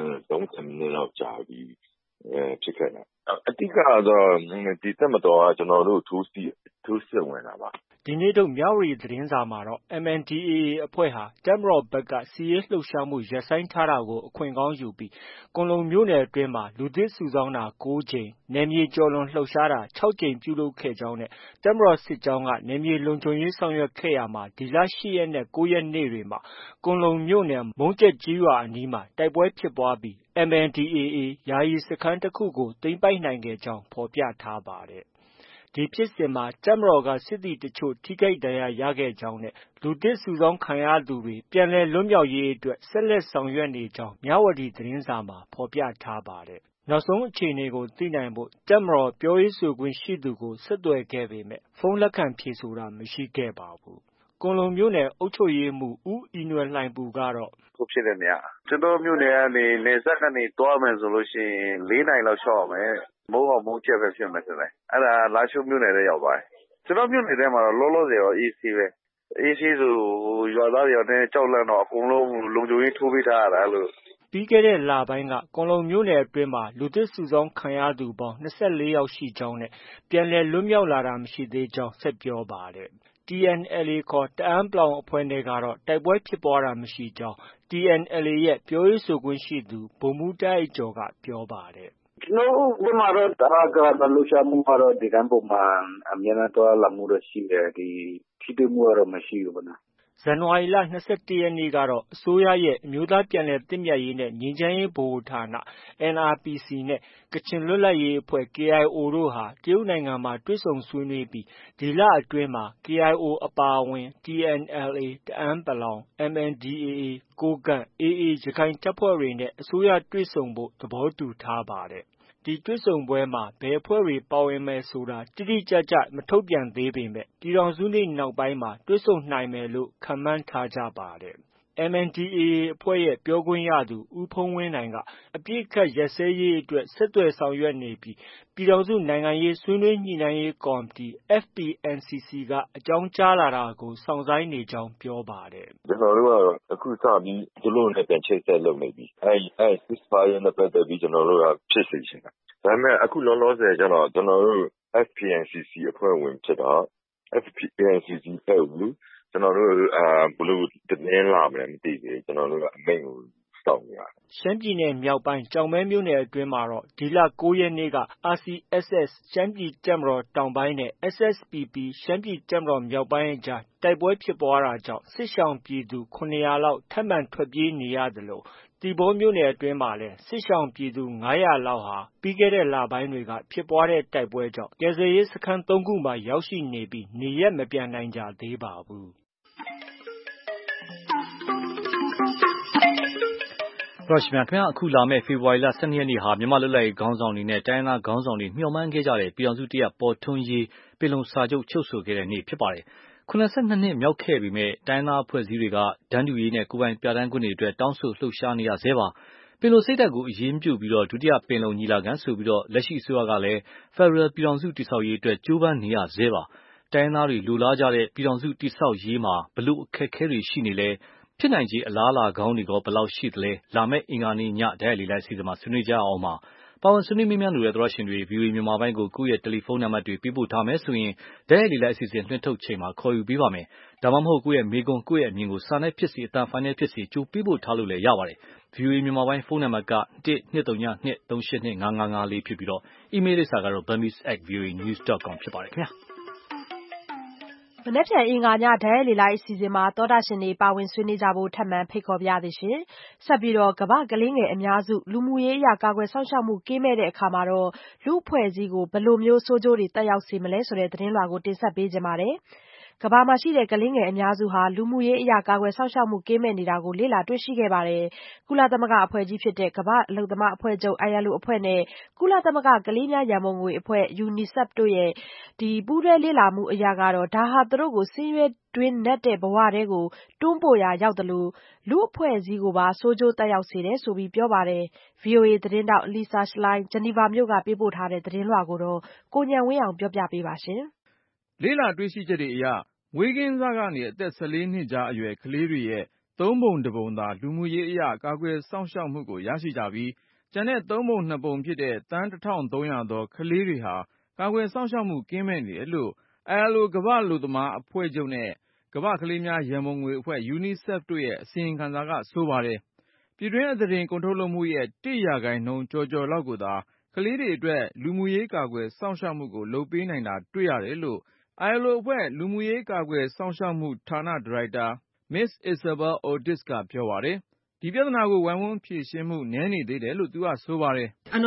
30မိနစ်လောက်ကြာပြီးဖြစ်ခဲ့တယ်။အဓိကတော့ဒီတပ်မတော်ကကျွန်တော်တို့ထိုးစစ်ဝင်တာပါ။ဒီနေ့တော့မြဝတီသတင်းစာမှာတော့ MNDAA အဖွဲ့ဟာတပ်မတော်ဘက်ကစစ်ရေးလှုပ်ရှားမှုရပ်ဆိုင်းထားတာကိုအခွင့်ကောင်းယူပြီးကွန်လုံမြို့နယ်အတွင်းမှာလူသစ်စုဆောင်းတာ9ကြိမ်နယ်မြေကျော်လွန်လှုပ်ရှားတာ6ကြိမ်ပြုလုပ်ခဲ့ကြောင်းနဲ့တပ်မတော်စစ်ကြောင်းကနယ်မြေလုံခြုံရေးဆောင်ရွက်ခဲ့ရာမှာဒီလ8ရက်နဲ့9ရက်နေ့တွေမှာကွန်လုံမြို့နယ်မုံကျက်ကြီးရွာအနီးမှာတိုက်ပွဲဖြစ်ပွားပြီး MNDAA ယာယီစခန်းတစ်ခုကိုသိမ်းပိုက်နိုင်ခဲ့ကြောင်းဖော်ပြထားပါတယ်။ဒီဖြစ်စဉ်မှာတပ်မတော်ကစစ်သည်တချို့ထိခိုက်ဒဏ်ရာရခဲ့ကြောင်းနဲ့လူသစ်စုဆောင်းခံရသူတွေပြန်လည်လွတ်မြောက်ရေးအတွက်ဆက်လက်ဆောင်ရွက်နေကြောင်းမြဝတီသတင်းစာမှာဖော်ပြထားပါတယ်။နောက်ဆုံးအခြေအနေကိုသိနိုင်ဖို့တပ်မတော်ပြောရေးဆိုခွင့်ရှိသူကိုဆက်သွယ်ခဲ့ပေမဲ့ဖုန်းလက်ခံဖြေဆိုတာမရှိခဲ့ပါဘူး။ကွန်လုံမြို့နယ်အုပ်ချုပ်ရေးမှူးဦးအီနွယ်လှိုင်ပူကတော့ခုဖြစ်တဲ့နေရာကျွန်တော်မြို့နယ်ကနေနယ်စပ်ကနေတွားမယ်ဆိုလို့ရှိရင်4နိုင်လောက်ရှောက်ရမယ်မုံအောင်မုံချက်ပဲဖြစ်မယ်ဆိုတယ်အဲ့ဒါလာရှုမြို့နယ်ထဲရောက်သွားတယ်ကျွန်တော်မြို့နယ်ထဲမှာတော့လောလောဆယ်ရောအေးဆေးပဲအေးဆေးဆိုရွာသားတွေရောနည်းကြောက်လန့်တော့အကုန်လုံးလုံခြုံရေးထိုးပေးထားရတာလို့ပြီးခဲ့တဲ့လပိုင်းက ကွမ်းလုံမြို့နယ်အတွင်းမှာ လူသစ်စုဆောင်းခံရသူပေါင်း 24 ယောက်ရှိကြောင်းနဲ့ ပြန်လည်လွတ်မြောက်လာတာမရှိသေးကြောင်း ဆက်ပြောပါတယ်။ TNLA ခေါ် တအန်း အဖွဲ့နဲ့ကတော့ တိုက်ပွဲဖြစ်ပွားတာမရှိကြောင်း TNLA ရဲ့ ပြောရေးဆိုခွင့်ရှိသူ ဗိုလ်မှူးတာ့အိုက်ကျော်က ပြောပါတယ်။ “ကျနော်တို့ဘက်မှာတော့ တအားကလှုပ်ရှားမှုကတော့ ဒီတိုင်းပုံမှန်အမြဲတမ်းသွားလာမှုတော့ရှိတယ်။ ထိတွေ့မှုကတော့မရှိဘူးပေါ့နော်။” ဇန်နဝါရီလ ၂၁ ရက်နေ့ကတော့ အစိုးရရဲ့ အမျိုးသားပြန်လည်သင့်မြတ်ရေးနဲ့ ငြိမ်းချမ်းရေးဗဟိုဌာန NRPC နဲ့ ကချင်လွတ်လပ်ရေးအဖွဲ့ KIO တို့ဟာ တရုတ်နိုင်ငံမှာ တွေ့ဆုံဆွေးနွေးပြီး ဒီလအတွင်းမှာ KIO အပါအဝင် TNLA တအန်း ၊ MNDAA ကိုးကန့်၊ AA ရခိုင်တပ်ဖွဲ့တွေနဲ့ အစိုးရတွေ့ဆုံဖို့ သဘောတူထားပါတယ်။ ဒီတွေ့ဆုံပွဲမှာ ဘယ်အဖွဲ့တွေ ပါဝင်မယ်ဆိုတာ တိတိကျကျ မထုတ်ပြန်သေးပေမဲ့ ပြည်ထောင်စုနေ့နောက်ပိုင်းမှာ တွေ့ဆုံနိုင်မယ်လို့ ခန့်မှန်းထားကြပါတယ်။ MNDAA အဖွဲ့ရဲ့ ပြောခွင့်ရသူ ဦးဖုန်းဝင်းနိုင်က အပစ်အခတ်ရပ်စဲရေးအတွက် ဆက်သွယ်ဆောင်ရွက်နေပြီး ပြည်ထောင်စုနိုင်ငံရေးဆွေးနွေးညှိနှိုင်းရေးကော်မတီ FPNCC က အကြောင်းကြားလာတာကို စောင့်ဆိုင်းနေကြောင်း ပြောပါတယ်။ “ကျနော်တို့ကတော့ အခုစပြီး သူတို့နဲ့ ပြန်ချိတ်ဆက်လုပ်နေပြီ။ အဲဒီ Ceasefire နဲ့ပတ်သက်ပြီး ကျနော်တို့က ဖြစ်စေချင်တယ်။ ဒါပေမဲ့ အခုလောလောဆယ်ကျတော့ ကျနော်တို့ FPNCC အဖွဲ့ဝင်ဖြစ်တော့ FPNCC ဘက်ကို ကျနော်တို့ ဘယ်လိုသတင်းလာမလဲမသိသေးဘူး။ ကျနော်တို့က အမိန့်ကို စောင့်နေရတယ်။ ” ရှမ်းပြည်နယ်မြောက်ပိုင်း ကျောက်မဲမြို့နယ်အတွင်းမှာတော့ ဒီလ ၉ ရက်နေ့က RCSS ရှမ်းပြည်တပ်မတော်တောင်ပိုင်းနဲ့ SSPP ရှမ်းပြည်တပ်မတော်မြောက်ပိုင်းအကြား တိုက်ပွဲဖြစ်ပွားတာကြောင့် စစ်ရှောင်ပြည်သူ ၇၀၀ လောက် ထပ်မံထွက်ပြေးနေရသလို သီပေါမြို့နယ်အတွင်းမှာလည်း စစ်ရှောင်ပြည်သူ ၅၀၀ လောက်ဟာ ပြီးခဲ့တဲ့လပိုင်းတွေက ဖြစ်ပွားတဲ့တိုက်ပွဲကြောင့် ကယ်ဆယ်ရေးစခန်း ၃ ခုမှာ ရောက်ရှိနေပြီး နေရပ်မပြန်နိုင်ကြသေးပါဘူး။အခုလာမယ့် ဖေဖော်ဝါရီလ ၁၂ ရက်နေ့ဟာ မြန်မာ့လွတ်လပ်ရေးခေါင်းဆောင်တွေနဲ့ တိုင်းရင်းသားခေါင်းဆောင်တွေ မျှော်မှန်းခဲ့ကြတဲ့ ပြည်ထောင်စုတရပ်ပေါ်ထွန်းရေး ပင်လုံစာချုပ် ချုပ်ဆိုခဲ့တဲ့နေ့ဖြစ်ပါတယ်။ ၇၂ နှစ်မြောက်ခဲ့ပေမယ့် တိုင်းရင်းသားအဖွဲ့အစည်းတွေက တန်းတူရေးနဲ့ ကိုယ်ပိုင်ပြဌာန်းခွင့်တွေအတွက် တောင်းဆိုလှုပ်ရှားနေရဆဲပါ။ ပင်လုံစိတ်ဓါတ်ကို အရင်းပြုပြီး ဒုတိယပင်လုံညီလာခံဆိုပြီး လက်ရှိအစိုးရကလည်း ဖက်ဒရယ်ပြည်ထောင်စုတည်ဆောက်ရေးအတွက် ကြိုးပမ်းနေရဆဲပါ။ တိုင်းရင်းသားတွေလိုလားကြတဲ့ ပြည်ထောင်စုတည်ဆောက်ရေးမှာ ဘယ်လိုအခက်အခဲတွေရှိနေလဲ၊ ဖြစ်နိုင်ခြေအလားအလာကောင်းတွေ ဘယ်လောက်ရှိသလဲ လာမယ့်အင်္ဂါနေ့ည တိုက်ရိုက်လေ့လာအစီအစဉ်မှာ ဆွေးနွေးကြရအောင်ပါ။ ပါဝင်ဆွေးနွေးမေးမြန်းလိုတဲ့ သောတရှင်တွေ ဗွီအိုအေမြန်မာပိုင်းကို ကိုယ့်ရဲ့တယ်လီဖုန်းနံပါတ်တွေ ပေးပို့ထားမယ်ဆိုရင် တိုက်ရိုက်လေ့လာအစီအစဉ်လွှင့်ထုတ်ချိန်မှာ ခေါ်ယူပေးပါမယ်။ ဒါမှမဟုတ် ကိုယ့်ရဲ့မေးခွန်း၊ ကိုယ့်ရဲ့အမြင်ကို စာနဲ့ဖြစ်စေ၊ အသံဖိုင်နဲ့ဖြစ်စေ ကြိုပေးပို့ထားလို့လည်းရပါတယ်။ ဗွီအိုအေမြန်မာပိုင်းဖုန်းနံပါတ်က ၁-၂၀-၂-၃၈၂-၅၅၅၄ ဖြစ်ပြီး အီးမေးလ်လိပ်စာကတော့ burmese@voanews.com ဖြစ်ပါတယ်ခင်ဗျာ။မနက်ဖြန်အင်္ဂါည တိုက်ရိုက်လေ့လာအစီအစဉ်မှာ သောတရှင်တွေ ပါဝင်ဆွေးနွေးကြဖို့ ထပ်မံဖိတ်ခေါ်ပါရစေ။ ဆက်ပြီး ကမ္ဘာ့ကလေးငယ်အများစု လူမှုရေးအရ ကာကွယ်စောင့်ရှောက်မှုကင်းမဲ့တဲ့အခါ လူ့အဖွဲ့အစည်းကို ဘယ်လိုဆိုးကျိုးတွေသက်ရောက်စေမလဲဆိုတဲ့ သတင်းလွှာကို တင်ဆက်ပေးချင်ပါတယ်။ ကမ္ဘာမှာရှိတဲ့ ကလေးငယ်အများစုဟာ လူမှုရေးအရ ကာကွယ်စောင့်ရှောက်မှုကင်းမဲ့နေတာကို လေ့လာတွေ့ရှိခဲ့ပါတယ်။ ကုလသမဂ္ဂအဖွဲ့ကြီးဖြစ်တဲ့ ကမ္ဘာ့အလုပ်သမားအဖွဲ့ချုပ် ILO အဖွဲ့နဲ့ ကုလသမဂ္ဂကလေးများရန်ပုံငွေအဖွဲ့ UNICEF တို့ရဲ့ ပူးတွဲလေ့လာမှုအရ ဒါဟာ သူတို့ကို ဆင်းရဲတွင်းနက်တဲ့ဘဝထဲ တွန်းပို့ရာရောက်သလို လူ့အဖွဲ့အစည်းကိုပါ ဆိုးကျိုးသက်ရောက်စေတယ်လို့ ပြောပါတယ်။ VOA သတင်းထောက် Lisa Schlein ဂျနီဗာမြို့က ပေးပို့ထားတဲ့သတင်းလွှာကို ကိုဉာဏ်ဝင်းအောင်က ပြောပြပေးပါမယ်။ လေ့လာတွေ့ရှိချက်တွေအရ မွေးကင်းစကနေ အသက် ၁၄ နှစ်ကြားအရွယ်ကလေးတွေရဲ့ သုံးပုံတစ်ပုံသာ လူမှုရေးအရ ကာကွယ်စောင့်ရှောက်မှုကို ရရှိကြပြီး ကျန်တဲ့ သုံးပုံနှစ်ပုံဖြစ်တဲ့ သန်း ၁,၃၀၀ သောကလေးတွေဟာ ကာကွယ်စောင့်ရှောက်မှုကင်းမဲ့နေတယ်လို့ ILO ကမ္ဘာ့အလုပ်သမားအဖွဲ့ချုပ်နဲ့ ကမ္ဘာ့ကလေးများရန်ပုံငွေအဖွဲ့ UNICEF တို့ရဲ့ အစီရင်ခံစာက ဆိုပါတယ်။ ပြည်တွင်းအသားတင်ကုန်ထုတ်လုပ်မှုရဲ့ 1% ကျော်ကျော်လောက်ကိုသာ ကလေးတွေအတွက် လူမှုရေးကာကွယ်စောင့်ရှောက်မှုကို လုပ်ပေးနိုင်တာတွေ့ရတယ်လို့ ILO အဖွဲ့ လူမှုရေးကာကွယ်စောင့်ရှောက်မှုဌာန ဒါရိုက်တာ Ms. Isabel Otis ကပြောပါတယ်။ ဒီပြဿနာကို ဝိုင်းဝန်းဖြေရှင်းမှု နည်းနေသေးတယ်လို့ သူကဆိုပါတယ်။ “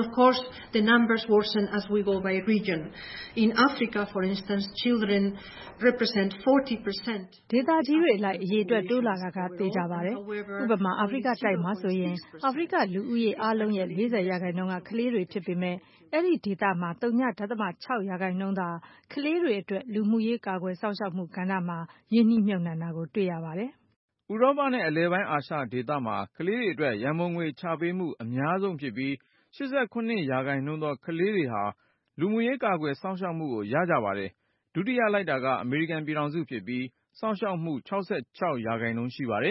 ဒေသကြီးတွေအလိုက် အရေအတွက်တိုးလာတာက သေချာပါတယ်။ ဥပမာ အာဖရိကတိုက်မှာဆိုရင် အာဖရိကလူဦးရေအားလုံးရဲ့ 40% က ကလေးတွေဖြစ်ပေမယ့် အဲဒီဒေသမှာ ဝ.6% သာ ကလေးတွေအတွက် လူမှုရေးကာကွယ်စောင့်ရှောက်မှုကဏ္ဍမှာ ရင်းနှီးမြှုပ်နှံတာကို တွေ့ရပါတယ်။ ” ဥရောပနဲ့ အလယ်ပိုင်းအာရှဒေသမှာ ကလေးတွေအတွက် ရန်ပုံငွေချပေးမှုအများဆုံးဖြစ်ပြီး 87% သောကလေးတွေဟာ လူမှုရေးကာကွယ်စောင့်ရှောက်မှုကို ရကြပါတယ်။ ဒုတိယလိုက်တာက အမေရိကန်ပြည်ထောင်စုဖြစ်ပြီး စောင့်ရှောက်မှု 66% ရှိပါတယ်။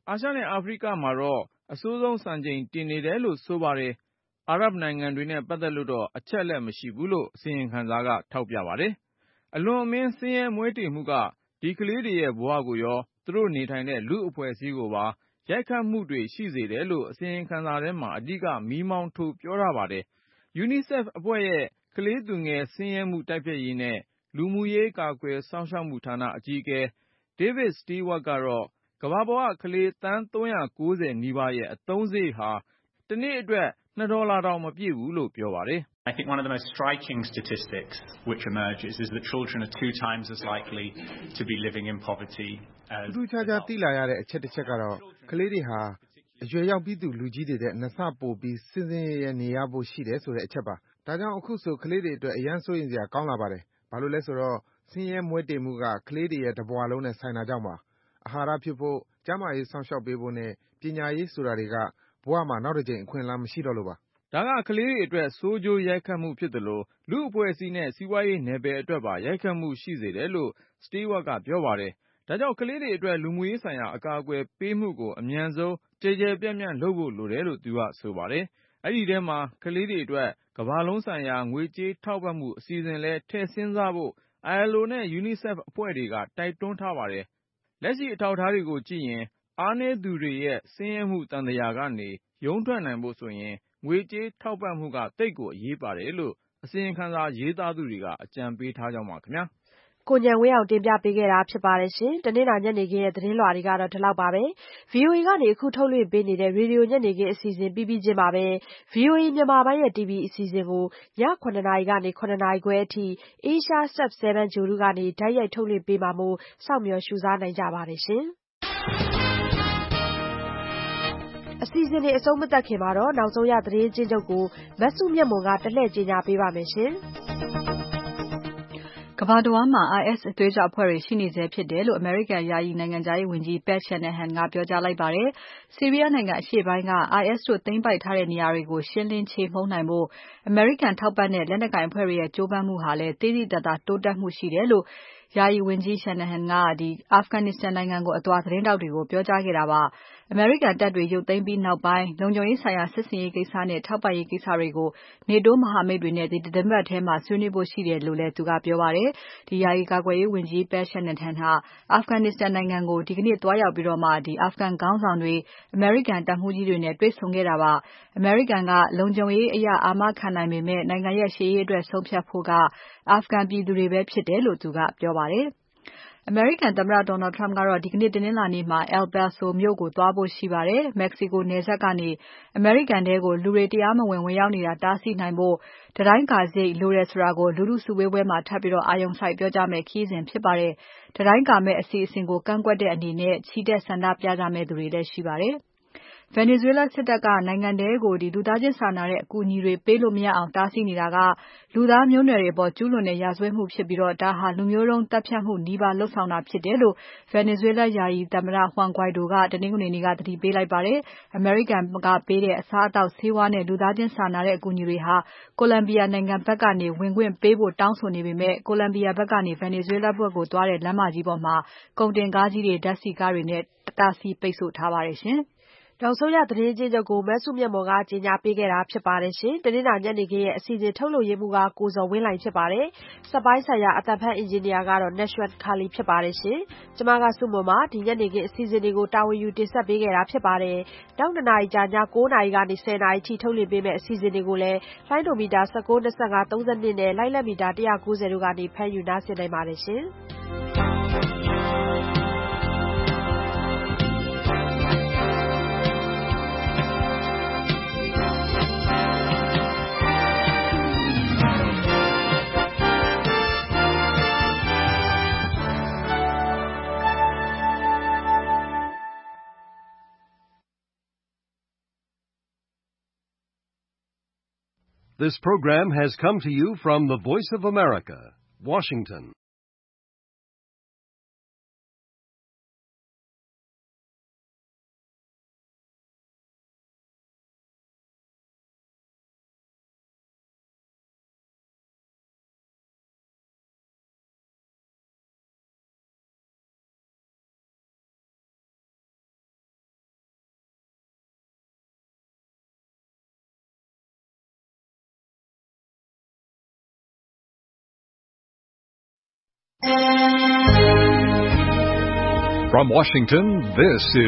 အာရှနဲ့အာဖရိကမှာတော့အဆိုးဆုံးစံချိန်တင်နေတယ်လို့ဆိုပါတယ်။အာရပ်နိုင်ငံတွေနဲ့ပတ်သက်လို့တော့အချက်လက်မရှိဘူးလို့အစီရင်ခံစာကထောက်ပြပါတယ်။အလွန်အမင်းဆင်းရဲမွဲတေမှုကဒီကလေးတွေရဲ့ဘဝကိုရောသူတို့နေထိုင်တဲ့လူအဖွဲ့အစည်းကိုပါရိုက်ခတ်မှုတွေရှိစေတယ်လို့အစီရင်ခံစာထဲမှာအဓိကမီးမောင်းထိုးပြောထားပါတယ်။ UNICEF အဖွဲ့ရဲ့ကလေးသူငယ်ဆင်းရဲမှုတိုက်ဖျက်ရေးနဲ့လူမှုရေးကာကွယ်စောင့်ရှောက်မှုဌာနအကြီးအကဲ David Stewart ကတော့ကမ္ဘာပေါ်ကကလေးသန်း390နီးပါးရဲ့အသုံးစရိတ်ဟာတစ်နေ့အတွက်$2တောင်မပြည့်ဘူးလို့ပြောပါတယ်။ I think one of the most striking statistics which emerges is that children are 2 times as likely to be living in poverty as ထူးခြားခြားသိလာရတဲ့အချက်တစ်ချက်ကတော့ကလေးတွေဟာအရွယ်ရောက်ပြီးသူလူကြီးတွေတဲ့နှစ်ဆပိုပြီးစင်စင်ရရနေရဖို့ရှိတယ်ဆိုတဲ့အချက်ပါ။ဒါကြောင့်အခုဆိုကလေးတွေအတွက်အရန်စိုးရင်စရာကောင်းလာပါတယ်။ဘာလို့လဲဆိုတော့ဆင်းရဲမွဲတေမှုကကလေးတွေရဲ့တဘွားလုံးနဲ့ဆိုင်တာကြောင့်ပါ။အာဟာရဖြစ်ဖို့ကျန်းမာရေးစောင့်ရှောက်ပေးဖို့နဲ့ပညာရေးဆိုတာတွေကဘဝမှာနောက်တစ်ကြိမ်အခွင့်အလမ်းမရှိတော့လို့ပါဒါကကလေးတွေအတွက်ဆိုးကျိုးရိုက်ခတ်မှုဖြစ်တယ်လို့လူအဖွဲ့အစည်းနဲ့စီးပွားရေးနယ်ပယ်အတွက်ပါရိုက်ခတ်မှုရှိစေတယ်လို့ Stewart ကပြောပါတယ်။ဒါကြောင့်ကလေးတွေအတွက်လူမှုရေးဆိုင်ရာအကာအကွယ်ပေးမှုကိုအမြန်ဆုံးကျယ်ကျယ်ပြန့်ပြန့်လုပ်ဖို့လိုတယ်လို့သူကဆိုပါတယ်။အဲ့ဒီထဲမှာကလေးတွေအတွက်ကမ္ဘာလုံးဆိုင်ရာငွေကြေးထောက်ပံ့မှုအစီအစဉ်လဲထည့်စဉ်းစားဖို့ ILO နဲ့ UNICEF အဖွဲ့တွေကတိုက်တွန်းထားပါတယ်။လက်ရှိအထောက်အထားတွေကိုကြည့်ရင်အားနည်းသူတွေရဲ့ဆင်းရဲမှုတန်တရားကနေရုန်းထွက်နိုင်ဖို့ဆိုရင်ငွေကြေးထောက်ပံ့မှုကသိပ်ကိုအရေးပါတယ်လို့အစီရင်ခံစာရေးသားသူတွေကအကြံပေးထားကြောင်းပါခင်ဗျာ။ကိုဉာဏ်ဝင်းအောင်တင်ပြပေးခဲ့တာဖြစ်ပါတယ်ရှင်။တနင်္လာညနေခင်းရဲ့သတင်းလွှာတွေကတော့ဒီလောက်ပါပဲ။ VOA ကနေအခုထုတ်လွှင့်ပေးနေတဲ့ရေဒီယိုညနေခင်းအစီအစဉ်ပြီးပြီးချင်းပါပဲ။ VOA မြန်မာပိုင်းရဲ့ TV အစီအစဉ်ကိုည9:00နာရီကနေ9:00နာရီခွဲအထိ Asia Sub7 ဂြိုလ်တုကနေတိုက်ရိုက်ထုတ်လွှင့်ပေးမှာမို့စောင့်မျှော်ရှုစားနိုင်ကြပါတယ်ရှင်။အစီအစဉ်တွေအဆုံးမသတ်ခင်မှာတော့နောက်ဆုံးရသတင်းချင်းချုပ်ကိုမဆုမြတ်မွန်ကတလှည့်ကြေညာပေးပါမယ်ရှင်။ကမ္ဘာတဝန်းမှာ IS အသွေးကြွအဖွဲ့တွေရှိနေဆဲဖြစ်တယ်လို့အမေရိကန်ယာယီနိုင်ငံခြားရေးဝန်ကြီး Pat Shanahan ကပြောကြားလိုက်ပါတယ်။ ဆီးရီးယားနိုင်ငံအရှေ့ပိုင်းက IS တို့သိမ်းပိုက်ထားတဲ့နေရာတွေကိုရှင်းလင်းချေမှုန်းနိုင်ဖို့အမေရိကန်ထောက်ပံ့တဲ့လက်နက်ကိုင်အဖွဲ့တွေရဲ့ကြိုးပမ်းမှုဟာလည်းသိသိသာသာတိုးတက်မှုရှိတယ်လို့ယာယီဝန်ကြီး Shanahan ကAfghanistan နိုင်ငံကိုအသွားသတင်းထောက်တွေကိုပြောကြားခဲ့တာပါ။အမေရိကန်တပ်တွေရုပ်သိမ်းပြီးနောက်ပိုင်းလုံခြုံရေးဆိုင်ရာစစ်ဆင်ရေးကိစ္စနဲ့ထောက်ပံ့ရေးကိစ္စတွေကို NATO မဟာမိတ်တွေနဲ့ဒီသီတင်းပတ်ထဲမှာဆွေးနွေးဖို့ရှိတယ်လို့လည်းသူကပြောပါတယ်။ယာယီကာကွယ်ရေးဝန်ကြီး Pat Shanahan ဟာ Afghanistan နိုင်ငံကိုဒီကနေ့သွားရောက်ပြီးAfghan ခေါင်းဆောင်တွေအမေရိကန်တပ်မှူးကြီးတွေနဲ့တွေ့ဆုံခဲ့တာပါ။အမေရိကန်ကလုံခြုံရေးအရအာမခံနိုင်ပေမဲ့နိုင်ငံရဲ့ရှေ့ရေးအတွက်ဆုံးဖြတ်ဖို့က Afghan ပြည်သူတွေပဲဖြစ်တယ်လို့သူကပြောပါတယ်။အမေရိကန်သမ္မတ Donald Trump ကတော့ဒီကနေ့တနင်္လာနေ့မှာ El Paso မြို့ကိုသွားဖို့ရှိပါတယ်။ Mexico နယ်စပ်ကနေအမေရိကန်ထဲကိုလူတွေတရားမဝင်ဝင်ရောက်နေတာတားဆီးနိုင်ဖို့တံတိုင်းကာစရိတ်လိုတယ်ဆိုတာကိုလူထုစုဝေးပွဲမှာထပ်ပြီးအာရုံစိုက်ပြောကြားမယ့်ခရီးစဉ်ဖြစ်ပါတယ်။တံတိုင်းကာမယ့်အစီအစဉ်ကိုကန့်ကွက်တဲ့အနေနဲ့ချီတက်ဆန္ဒပြကြမယ့်သူတွေလည်းရှိပါတယ်။ Venezuela စစ်တပ်ကနိုင်ငံထဲကိုလူသားချင်းစာနာတဲ့အကူအညီတွေပေးလို့မရအောင်တားဆီးနေတာကလူသားမျိုးနွယ်တွေအပေါ်ကျူးလွန်တဲ့ရာဇဝတ်မှုဖြစ်ပြီးဒါဟာလူမျိုးတုန်းသတ်ဖြတ်မှုနီးပါးလုပ်ဆောင်တာဖြစ်တယ်လို့ Venezuela ယာယီသမ္မတ Juan Guaido ကတနင်္ဂနွေနေ့ကသတိပေးလိုက်ပါတယ်။ အမေရိကန်ကပေးတဲ့အစားအသောက်ဆေးဝါးနဲ့လူသားချင်းစာနာတဲ့အကူအညီတွေဟာ Colombia နိုင်ငံဘက်ကနေဝင်ခွင့်ပေးဖို့တောင်းဆိုနေပေမဲ့ Colombia ဘက်ကနေ Venezuela ဘက်ကိုသွားတဲ့လမ်းမကြီးပေါ်မှာကုန်တင်ကားကြီးတွေဓါတ်ဆီကားတွေနဲ့တားဆီးပိတ်ဆို့ထားပါတယ်ရှင်။နောက်ဆုံးရသတင်းချင်းချုပ်ကိုမဆုမြတ်မော်ကကြေညာပေးခဲ့တာဖြစ်ပါတယ်ရှင်။တနင်္လာညနေခင်းရဲ့အစီအစဉ်ထုတ်လုပ်ရေးမှူးကကိုဇော်ဝင်းလှိုင်ဖြစ်ပါတယ်။စက်ပိုင်းဆိုင်ရာအသံဖတ်အင်ဂျင်နီယာကတော့ Nashwan Kali ဖြစ်ပါတယ်ရှင်။ကျွန်မကဆုမွန်ပါဒီညနေခင်းအစီအစဉ်တွေကိုတာဝန်ယူတင်ဆက်ပေးခဲ့တာဖြစ်ပါတယ်။နောက်2နာရီကြာည9နာရီကနေ10နာရီထိထုတ်လွှင့်ပေးမယ့်အစီအစဉ်တွေကိုလည်းလိုင်းဒိုမီတာ19 25 32နဲ့လိုင်းလက်မီတာ190တို့ကနေဖမ်းယူနားဆင်နိုင်ပါတယ်ရှင်။ This program has come to you from the Voice of America, Washington. From Washington, this is